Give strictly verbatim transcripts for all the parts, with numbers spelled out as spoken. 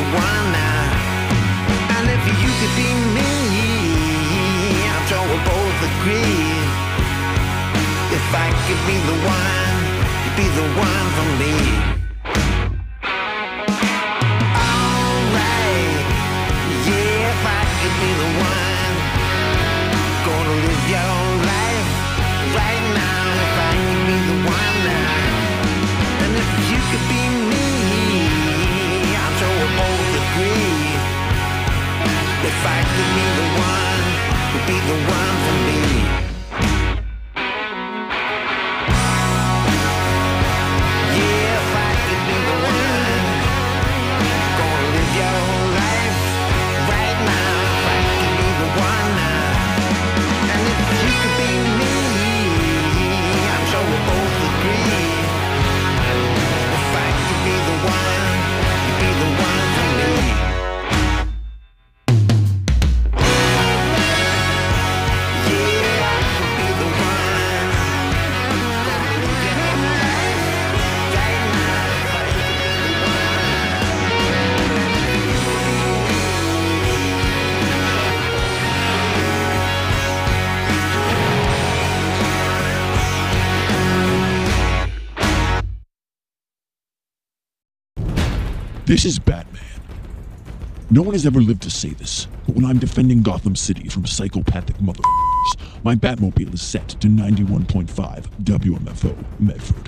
one now. And if you could be me, I'm sure we'll both agree. If I could be the one, you'd be the one for me. Alright, yeah, if I could be the one, gonna live your life right now. If I could be the one now, and if you could be me, I'm sure we'll both agree. If I could be the one, you'd be the one for me. This is Batman. No one has ever lived to say this, but when I'm defending Gotham City from psychopathic motherfuckers, my Batmobile is set to ninety-one point five W M F O Medford.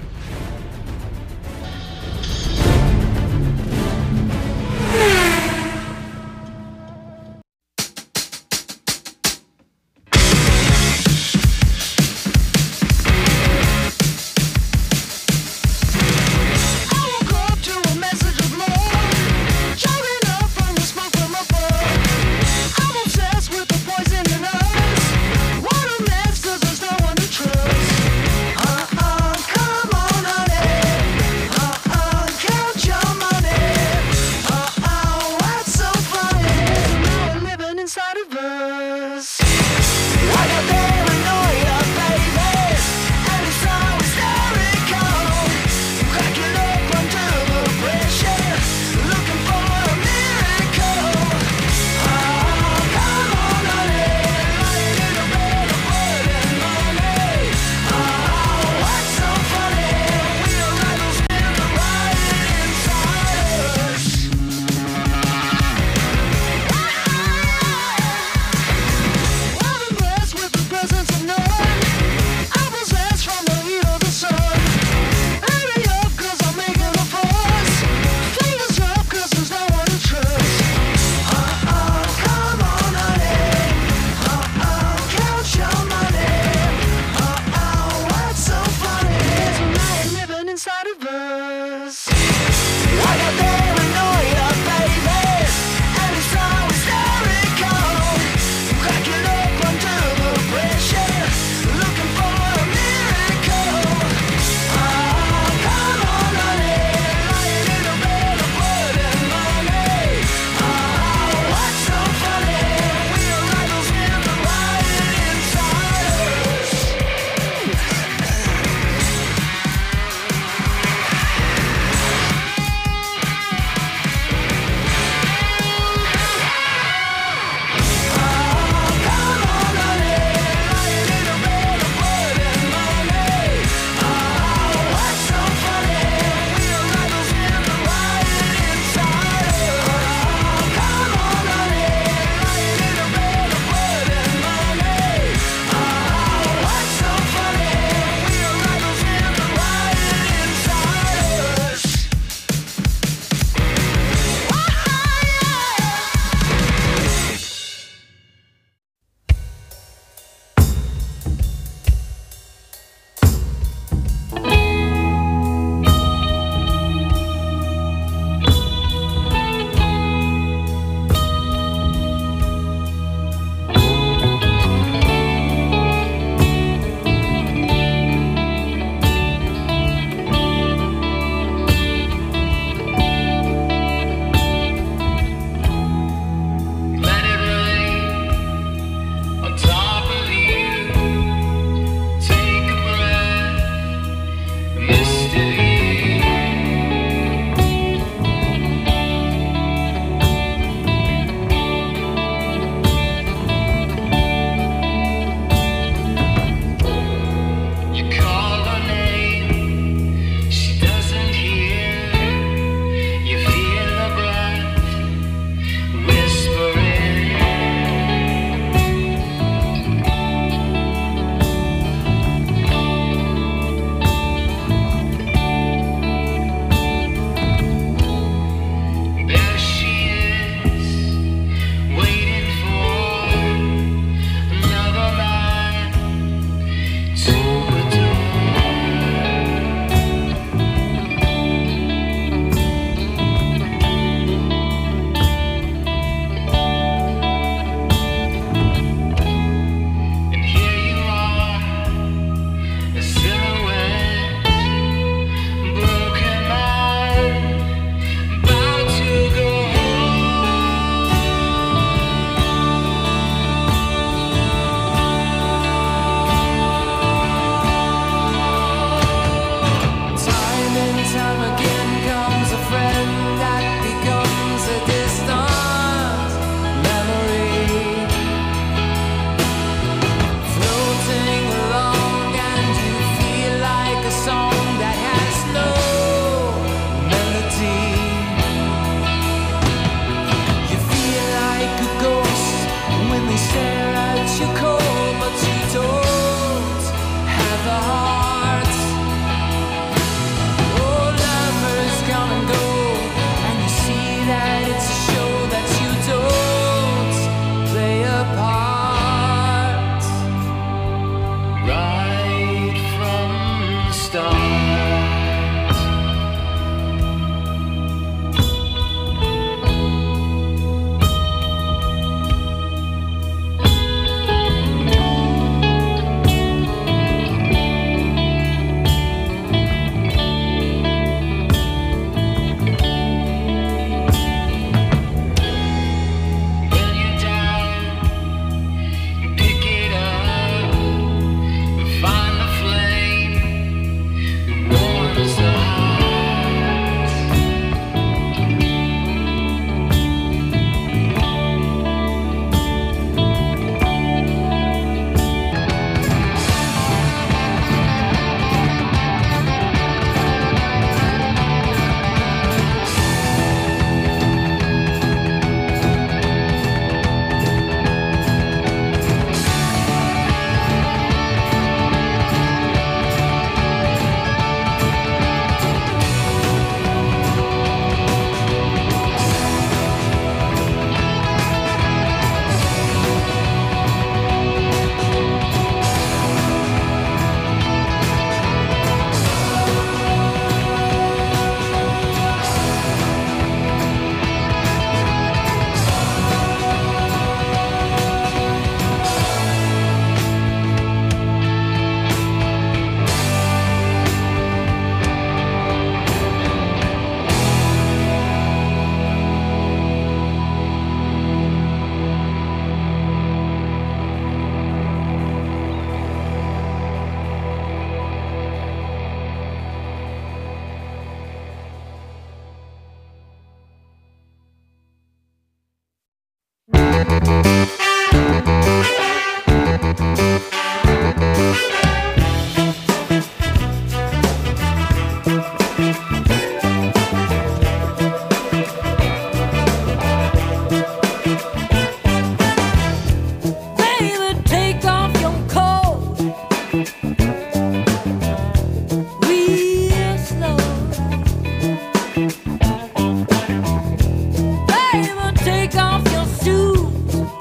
Baby, take off your shoes.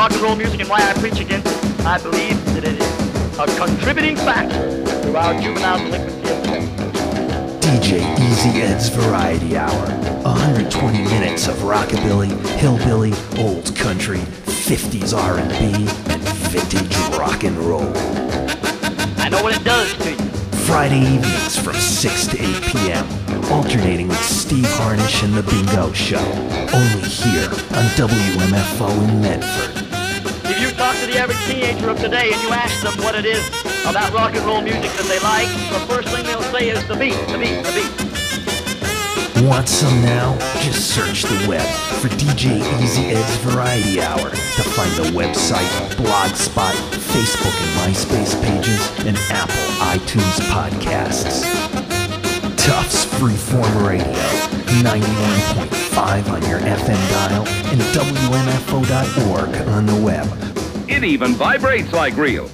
rock and roll music and why I preach against it. I believe that it is a contributing factor to our juvenile delinquency epidemic. D J Easy Ed's Variety Hour. one hundred twenty minutes of rockabilly, hillbilly, old country, fifties R and B, and vintage rock and roll. I know what it does to you. Friday evenings from six to eight p.m. Alternating with Steve Harnish and The Bingo Show. Only here on W M F O in Medford. If you talk to the average teenager of today and you ask them what it is about rock and roll music that they like, the first thing they'll say is the beat, the beat, the beat. Want some now? Just search the web for D J Easy Ed's Variety Hour to find the website, Blogspot, Facebook and MySpace pages, and Apple iTunes podcasts. Tufts Freeform Radio, ninety-one point five on your F M dial, and W M F O dot org on the web. It even vibrates like real.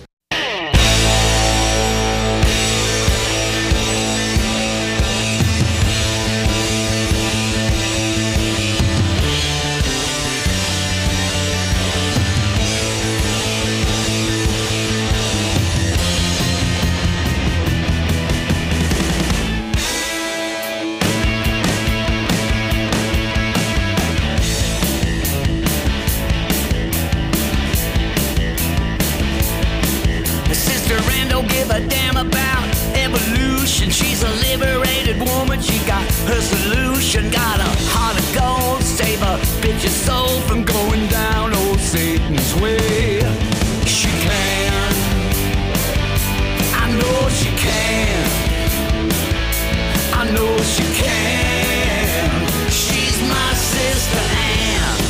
She's a liberated woman, she got her solution. Got a heart of gold, save a bitch's soul from going down old Satan's way. She can, I know she can, I know she can. She's my sister Ann.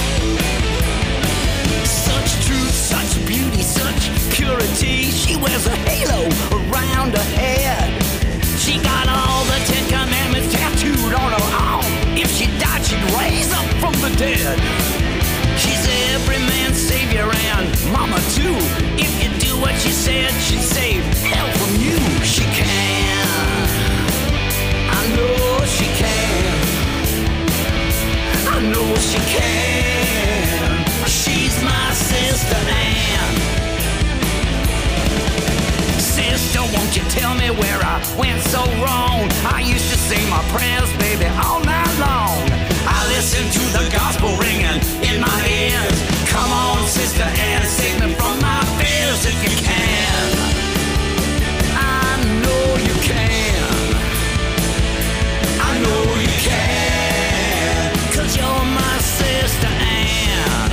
Such truth, such beauty, such purity. She wears a halo around her head. She got all the Ten Commandments tattooed on her arm. If she died, she'd raise up from the dead. She's every man's savior and mama too. If you do what she said, she'd save hell from you. She can, I know she can, I know she can. She's my sister Ann. Sister, won't you tell me where I went so wrong? I used to sing my prayers, baby, all night long. I listened to the gospel ringing in my ears. Come on, Sister Ann, save me from my fears if you can. I know you can, I know you can, 'cause you're my sister Ann.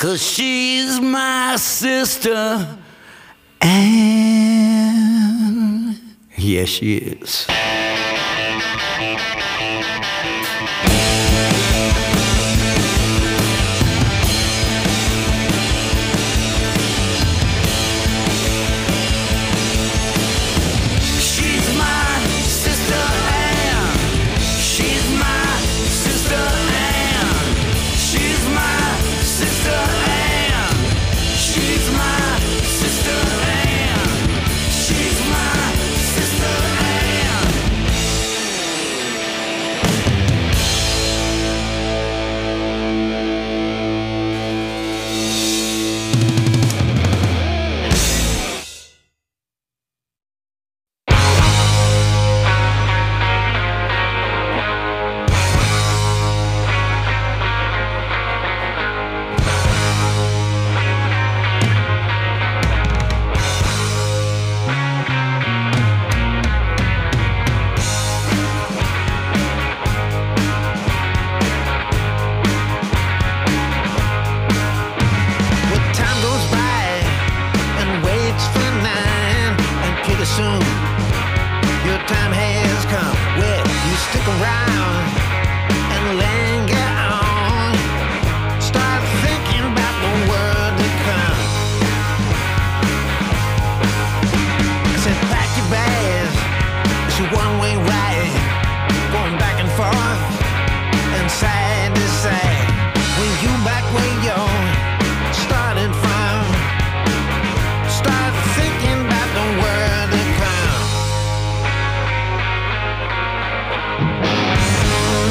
'cause she's my sister, and yes, she is. Start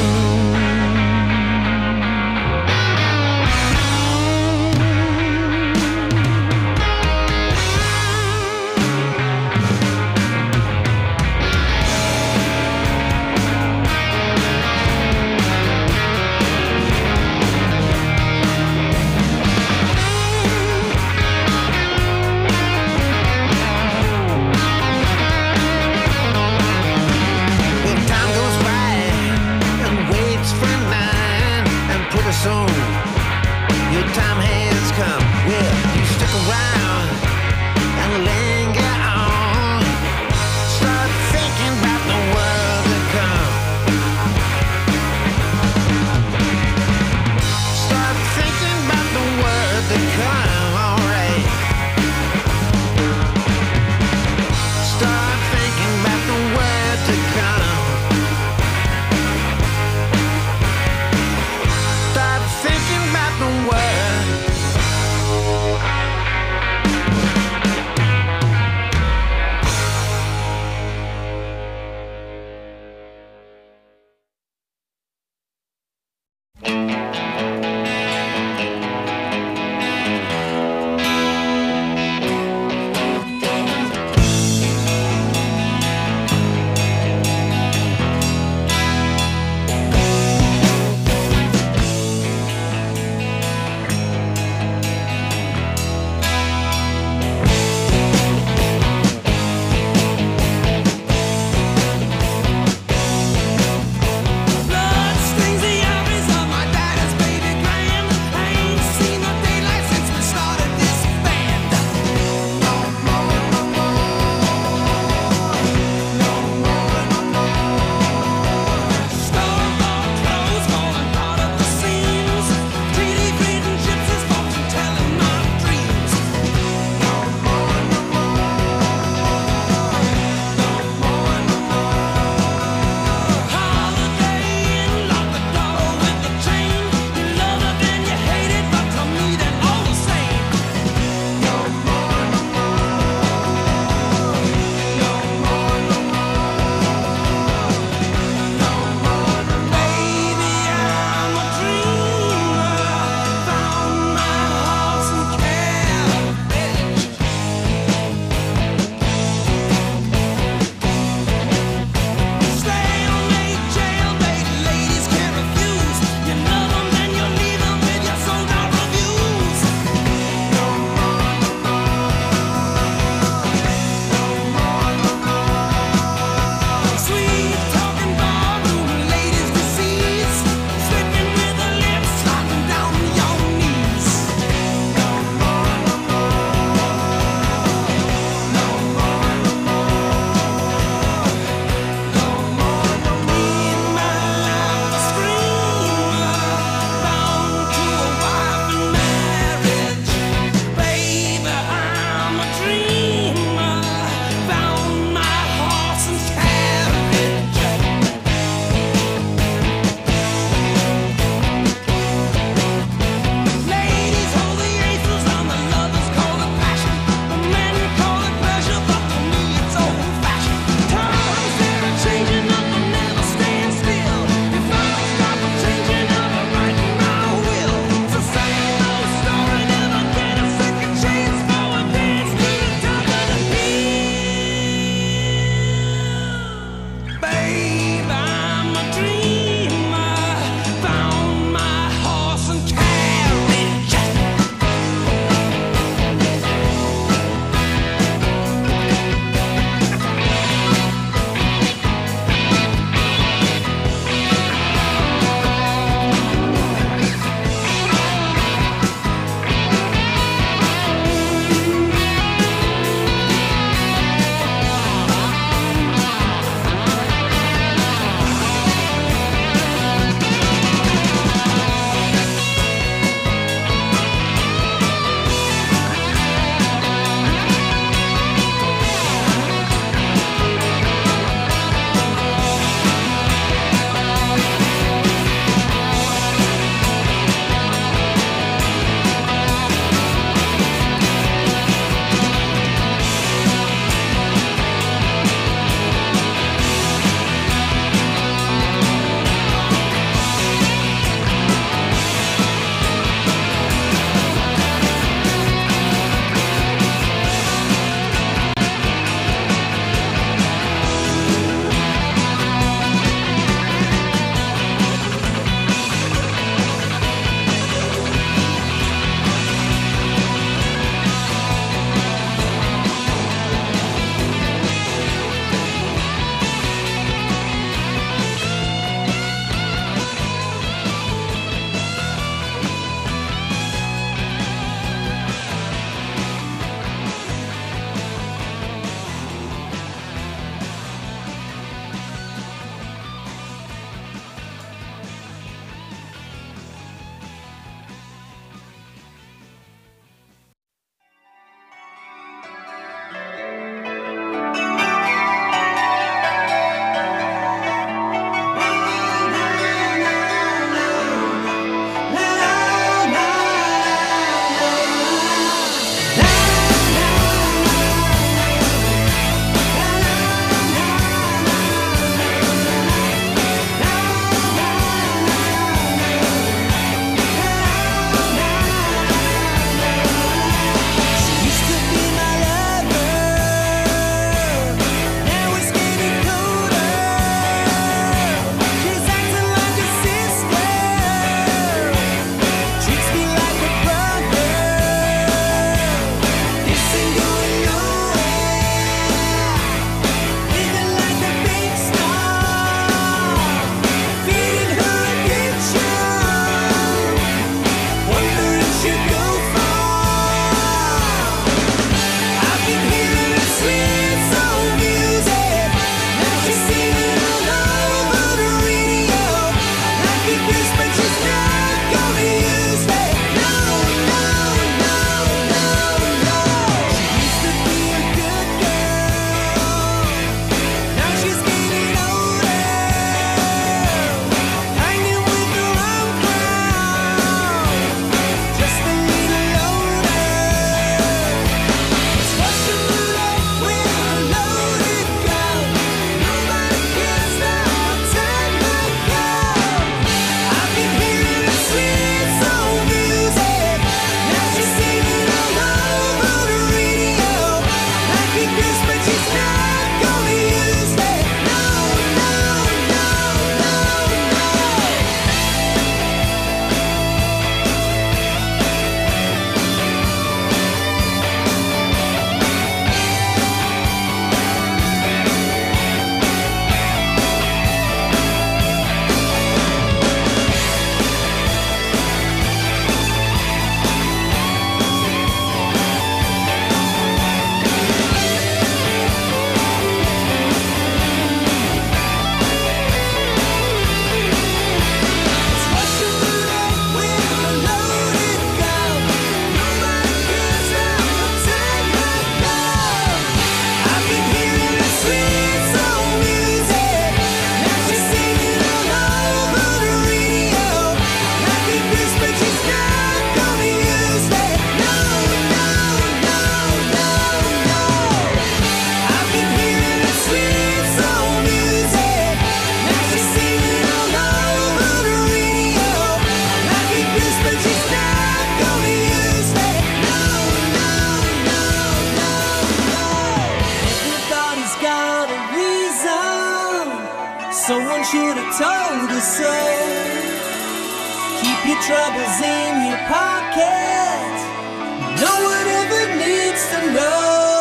Someone should have told us so. Keep your troubles in your pocket. No one ever needs to know.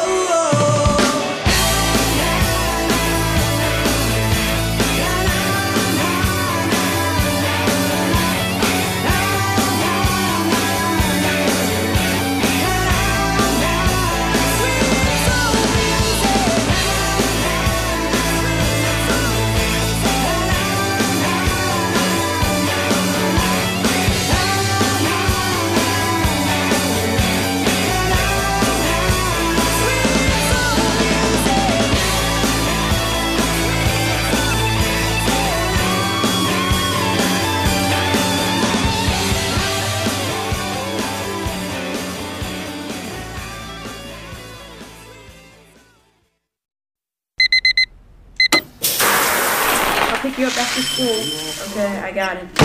Pick you up after school. Okay, I got it.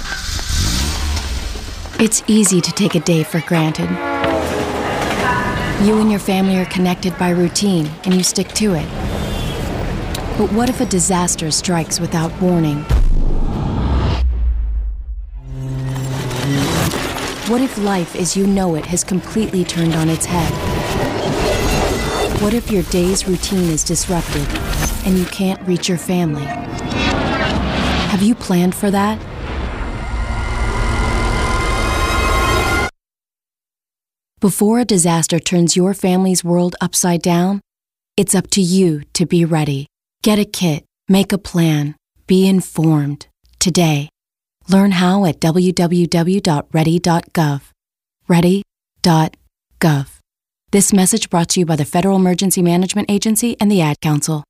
It's easy to take a day for granted. You and your family are connected by routine, and you stick to it. But what if a disaster strikes without warning? What if life as you know it has completely turned on its head? What if your day's routine is disrupted, and you can't reach your family? Have you planned for that? Before a disaster turns your family's world upside down, it's up to you to be ready. Get a kit, make a plan, be informed today. Learn how at w w w dot ready dot gov. ready dot gov. This message brought to you by the Federal Emergency Management Agency and the Ad Council.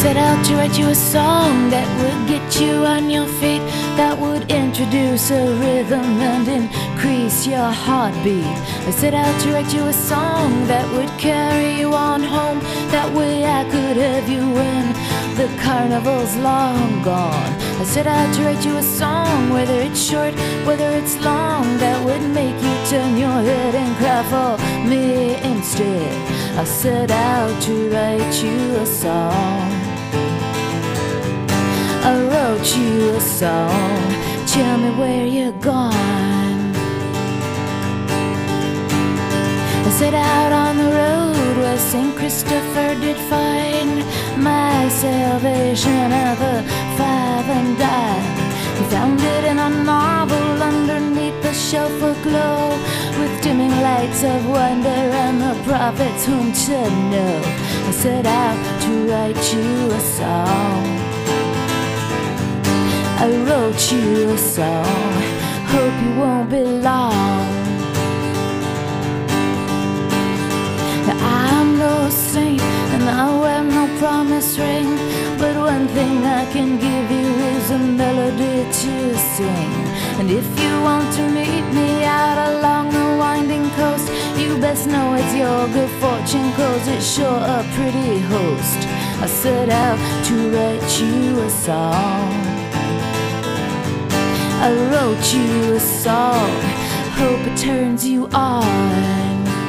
set out to write you a song that would get you on your feet, that would introduce a rhythm and increase your heartbeat. I set out to write you a song that would carry you on home. That way I could have you when the carnival's long gone. I set out to write you a song, whether it's short, whether it's long, that would make you turn your head and cry for me instead. I set out to write you a song. I wrote you a song. Tell me where you're gone. I set out on the road where Saint Christopher did find my salvation at the five and dime. He found it in a novel underneath the shelf aglow, with dimming lights of wonder and the prophets whom to know. I set out to write you a song. I wrote you a song. Hope you won't be long. I'm no saint and I wear no promise ring, but one thing I can give you is a melody to sing. And if you want to meet me out along the winding coast, you best know it's your good fortune, 'cause it's sure a pretty host. I set out to write you a song. I wrote you a song. Hope it turns you on.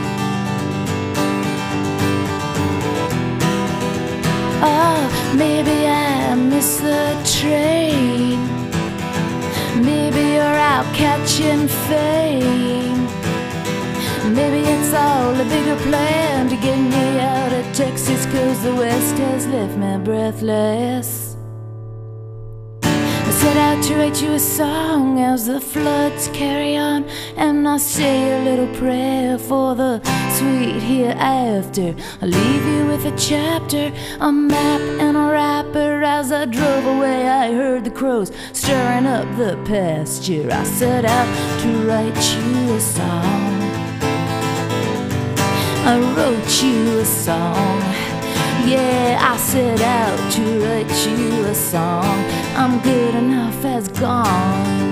Oh, maybe I missed the train. Maybe you're out catching fame. Maybe it's all a bigger plan to get me out of Texas, 'cause the West has left me breathless. I set out to write you a song as the floods carry on, and I say a little prayer for the sweet hereafter. I leave you with a chapter, a map, and a wrapper. As I drove away, I heard the crows stirring up the pasture. I set out to write you a song. I wrote you a song. Yeah, I set out to write you a song. I'm good enough as gone.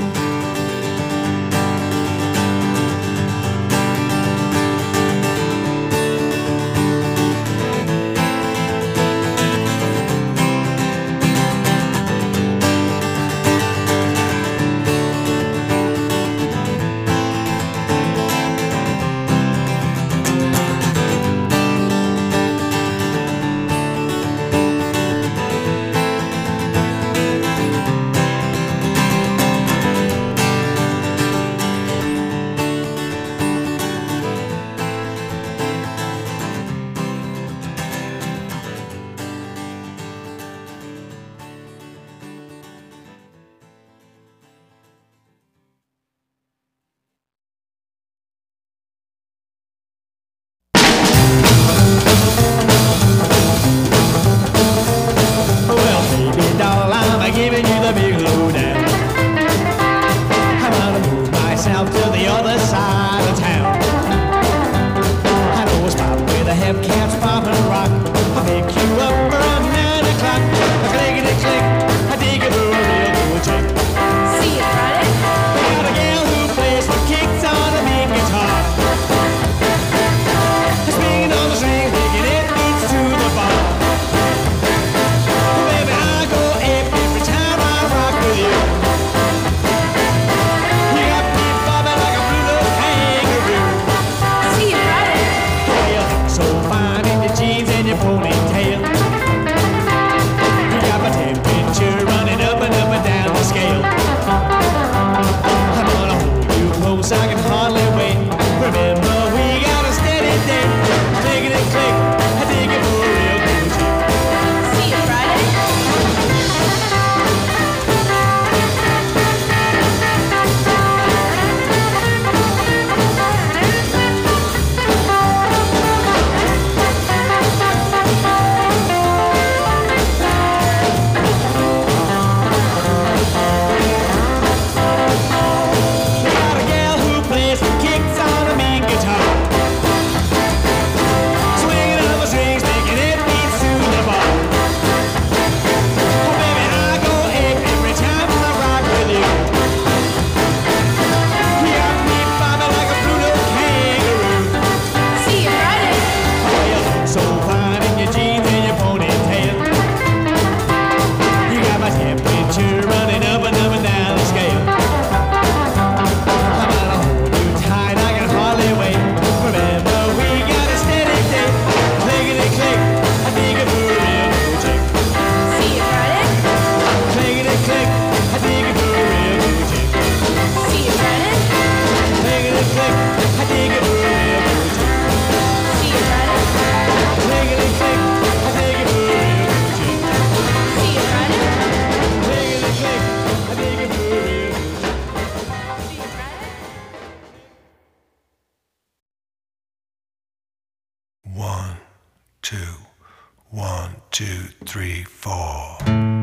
two, three, four.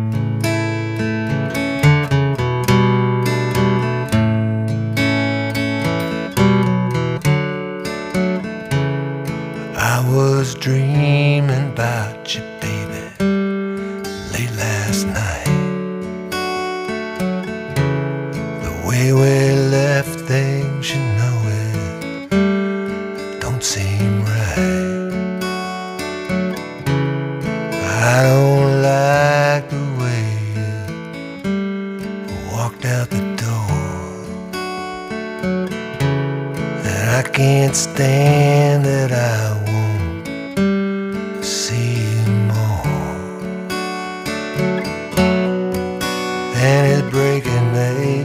I was dreaming about you, baby, late last night. The way we left things, you know it don't seem right. I don't like the way you walked out the door, and I can't stand that I won't see you more. And it's breaking me,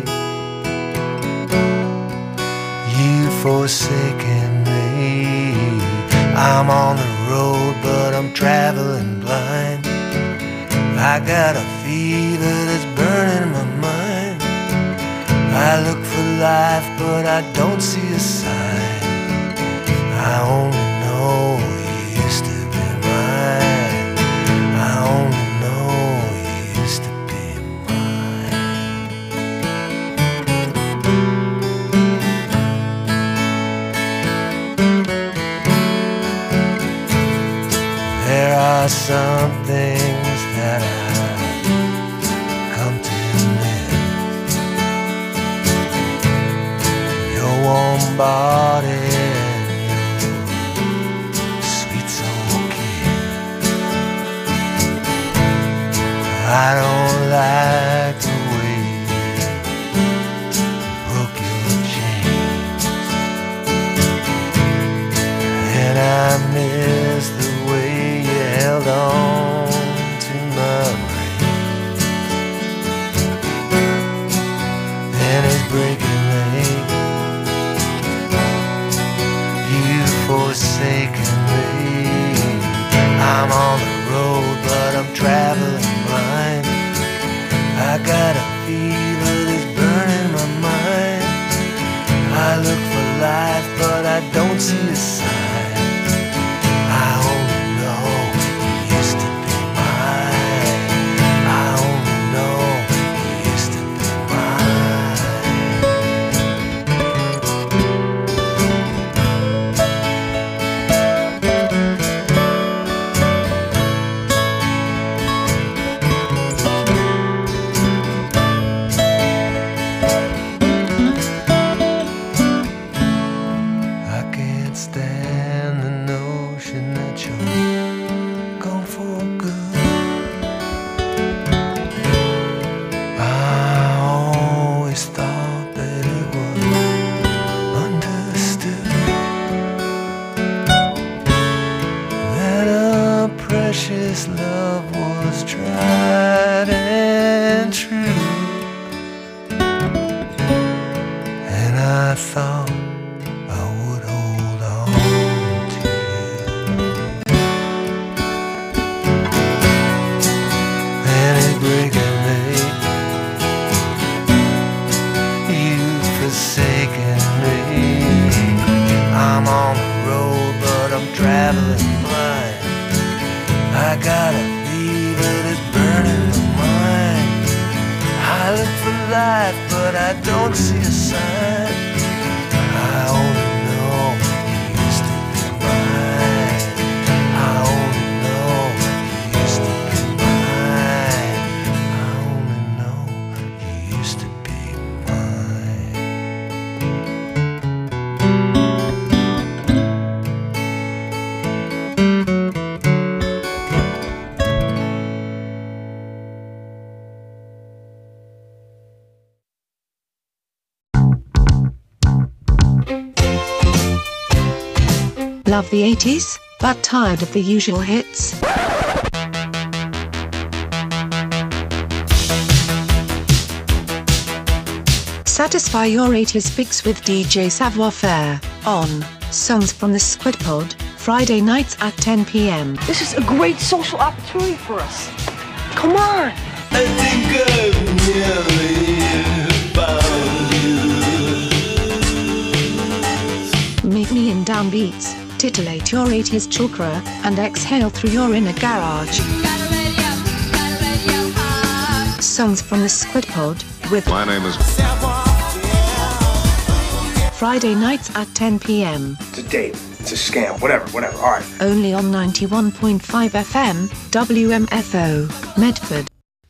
you forsaken me. I'm on the road, but I'm traveling blind. I got a fever that's burning my mind. I look for life, but I don't see a sign. I only know you used to be mine. I only know you used to be mine. There are some things that I've come to miss. Your warm body and your sweet soul kiss. I don't like the way you broke your chains, and I miss the way you held on to my reins. And it's breaking me, you've forsaken me. I'm on the road, but I'm traveling blind. I got a fever that's burning my mind. I look for life, but I don't see a sign. I only know you used to be mine. I only know you used to be I can't stand the notion that you're gone for good. I always thought that it was understood that a precious love was tried and true, and I thought I would hold on to you. And it's breaking me, you've forsaken me. I'm on the road, but I'm traveling blind. I got a fever that's burning my mind. I look for life, but I don't see a sign. I only know you used to be mine. I only know you used to be mine. I only know you used to be mine. Love the eighties, but tired of the usual hits? Satisfy your eighties fix with D J Savoir Faire on Songs from the Squid Pod, Friday nights at ten p m This is a great social opportunity for us. Come on! I think I've nearly found you. Meet me in downbeats, titillate your eighties chakra, and exhale through your inner garage. Songs from the Squid Pod with My name is Friday nights at ten p.m. It's a date. It's a scam. Whatever, whatever. All right. Only on ninety-one point five F M, W M F O, Medford.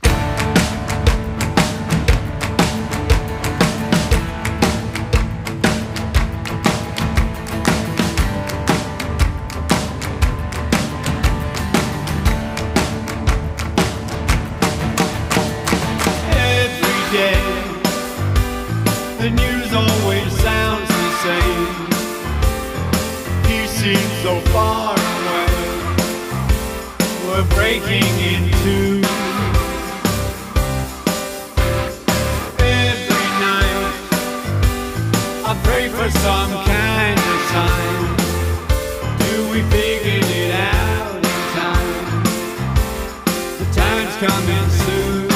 The news always sounds the same. He seems so far away. We're breaking into every night. I pray for some kind of sign. Do we figure it out in time? The time's coming soon.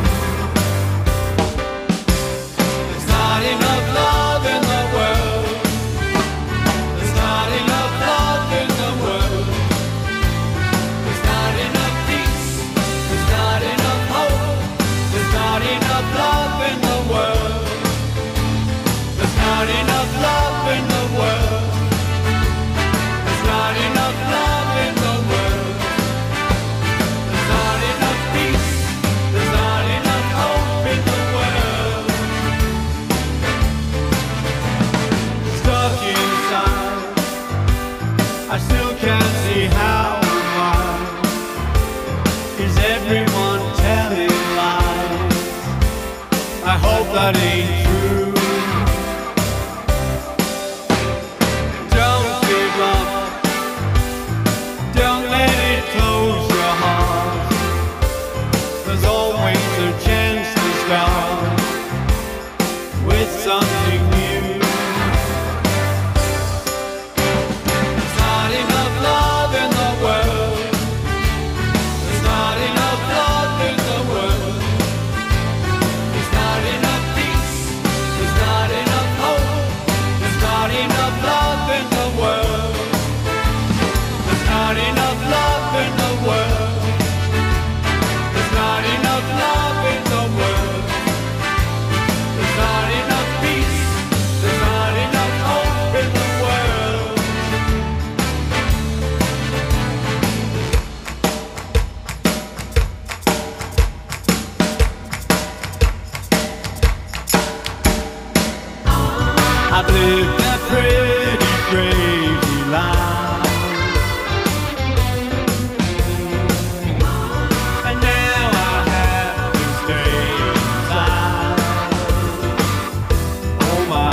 I still can't see how and why. Is everyone telling lies? I hope that ain't true. Don't give up. Don't let it close your heart. There's always a chance to start with something new. I've lived a pretty crazy life, and now I have to stay inside. Oh my.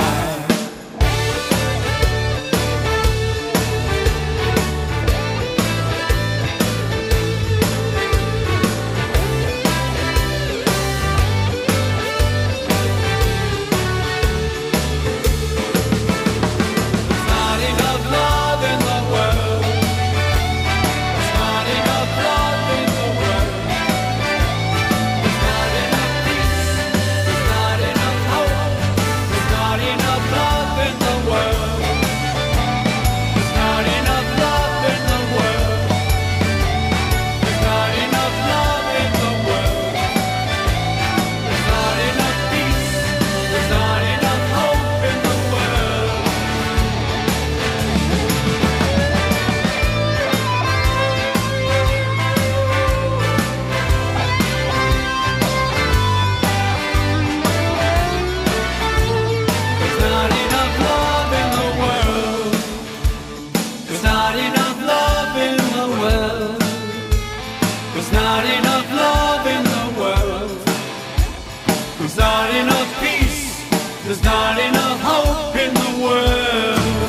There's not enough peace, there's not enough hope in the world.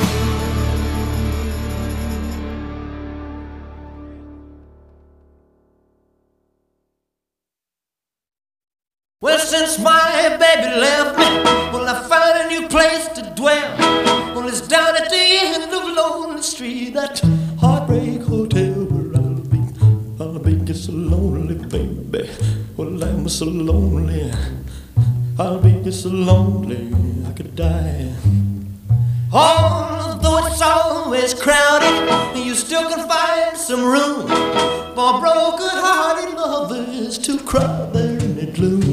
Well, since my baby left me, well, I found a new place to dwell. Well, it's down at the end of Lonely Street, that heartbreak hotel where I'll be. I'll be just so lonely, baby. Well, I'm so lonely. I'll be just so lonely, I could die. Although it's always crowded, you still can find some room for broken-hearted lovers to cry there in the gloom.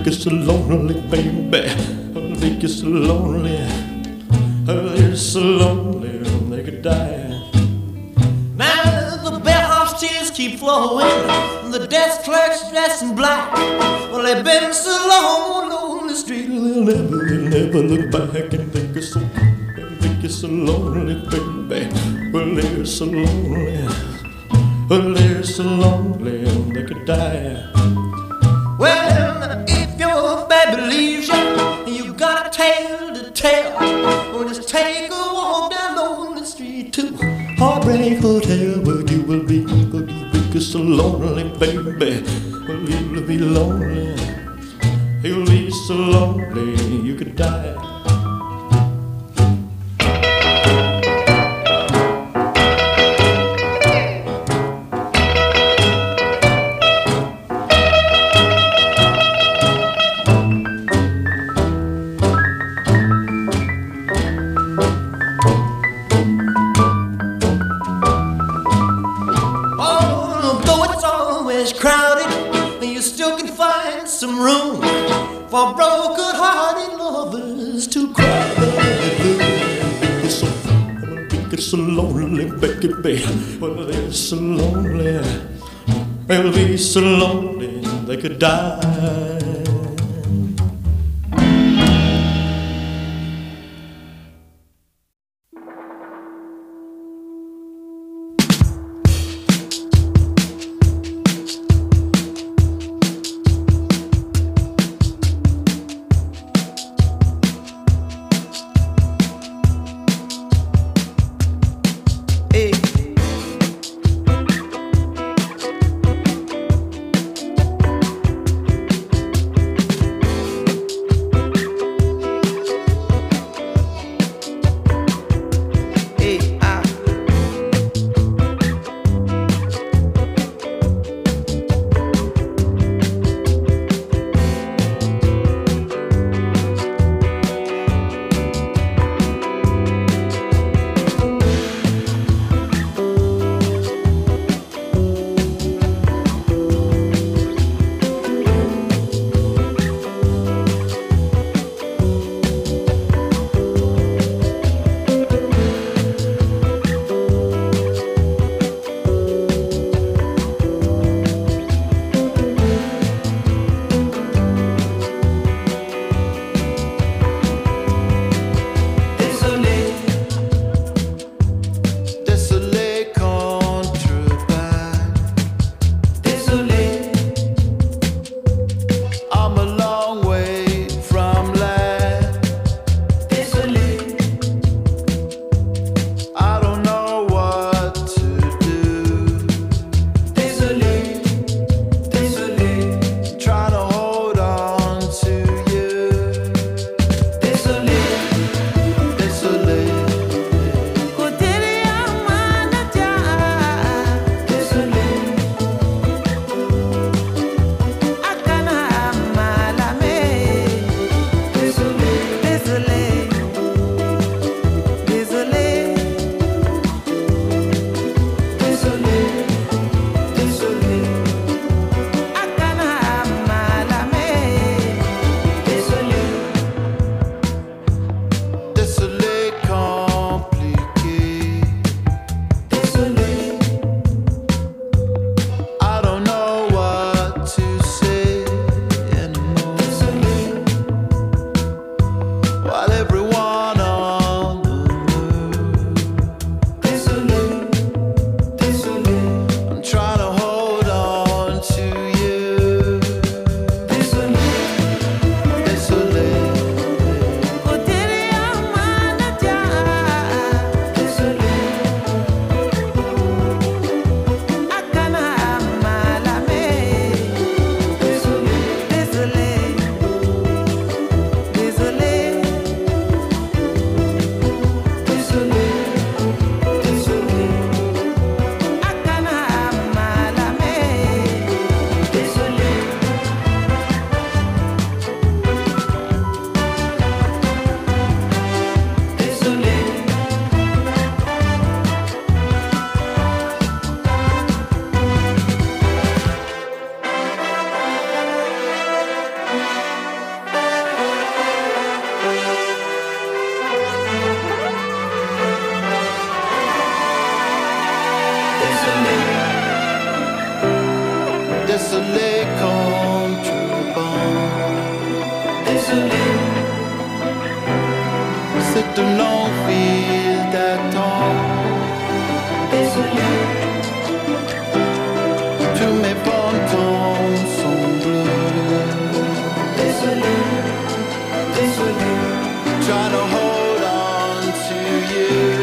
you're so lonely, baby. I think you're so lonely. Oh, you're so lonely, they could die. Now the bellhop's tears keep flowing, the desk clerk's dressed in black. Well, they've been so long on the street, they'll never, they'll never look back and think you're so, think you're so lonely, baby. Well, they're so lonely. Well, they're so lonely, they could die. Well, if your baby leaves you, and you got a tale to tell, well, just take a walk down on the street to Heartbreak Hotel, where you will be, where you'll be so lonely, baby. Well, you'll be lonely, you'll be so lonely, you could die. Some room for broken-hearted lovers to cry. It's so, it's so lonely, baby. Well, they're so lonely. They'll be so lonely they could die. Désolé contreband. Désolé. C'est un long fil d'attente. Désolé. Tous mes pantons sont bleus. Désolé. Désolé. Trying to hold on to you.